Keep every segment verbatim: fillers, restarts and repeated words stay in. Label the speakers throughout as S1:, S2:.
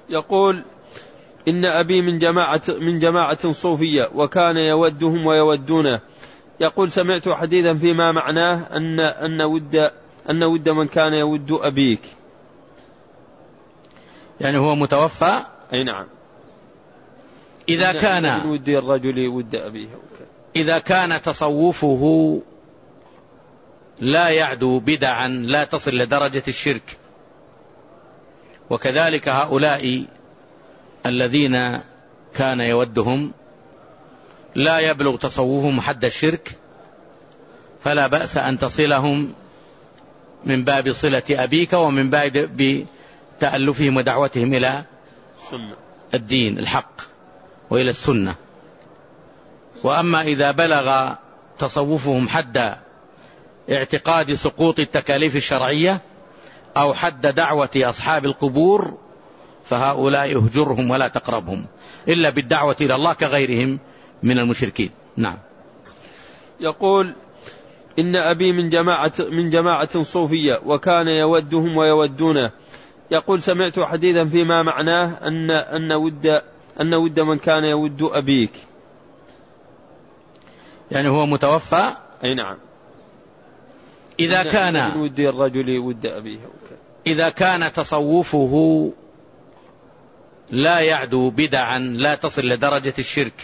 S1: يقول: إن أبي من جماعة من جماعة صوفية وكان يودهم ويودونه. يقول: سمعت حديثا فيما معناه أن أن ود أن ود من كان يود أبيك.
S2: يعني هو متوفى.
S1: أي نعم.
S2: إذا كان
S1: من ود الرجل ود أبيه.
S2: إذا كان تصوفه لا يعدو بدعا لا تصل لدرجة الشرك، وكذلك هؤلاء الذين كان يودهم لا يبلغ تصوفهم حد الشرك، فلا بأس أن تصلهم من باب صلة أبيك ومن باب تألفهم ودعوتهم إلى الدين الحق وإلى السنة. وأما إذا بلغ تصوفهم حد اعتقاد سقوط التكاليف الشرعية أو حد دعوة أصحاب القبور فهؤلاء اهجرهم ولا تقربهم إلا بالدعوة إلى الله كغيرهم من المشركين. نعم.
S1: يقول: إن أبي من جماعة من جماعة صوفية وكان يودهم ويودونه. يقول: سمعت حديثا فيما معناه أن أن ود أن ود من كان يود أبيك.
S2: يعني هو متوفى.
S1: أي نعم.
S2: إذا كان
S1: من ود الرجل ود أبيه.
S2: إذا كان تصوفه لا يعدو بدعا لا تصل لدرجة الشرك،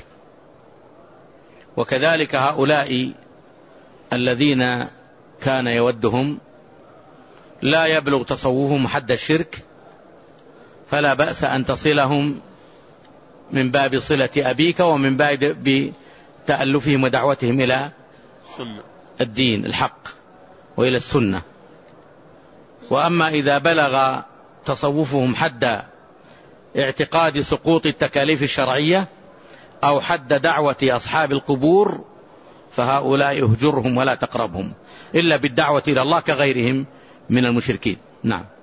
S2: وكذلك هؤلاء الذين كان يودهم لا يبلغ تصوفهم حد الشرك، فلا بأس أن تصلهم من باب صلة أبيك ومن باب تألفهم ودعوتهم إلى الدين الحق وإلى السنة. وأما إذا بلغ تصوفهم حد اعتقاد سقوط التكاليف الشرعية أو حد دعوة أصحاب القبور فهؤلاء اهجرهم ولا تقربهم إلا بالدعوة إلى الله كغيرهم من المشركين. نعم.